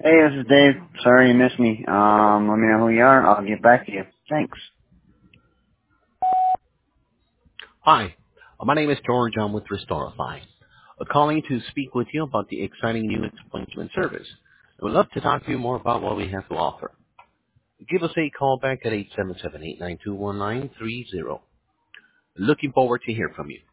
Hey, this is Dave. Sorry you missed me. Let me know who you are. I'll get back to you. Thanks. Hi, my name is George. I'm with Restorify. Calling to speak with you about the exciting new appointment service. I would love to talk to you more about what we have to offer. Give us a call back at 877-892-1930. Looking forward to hear from you.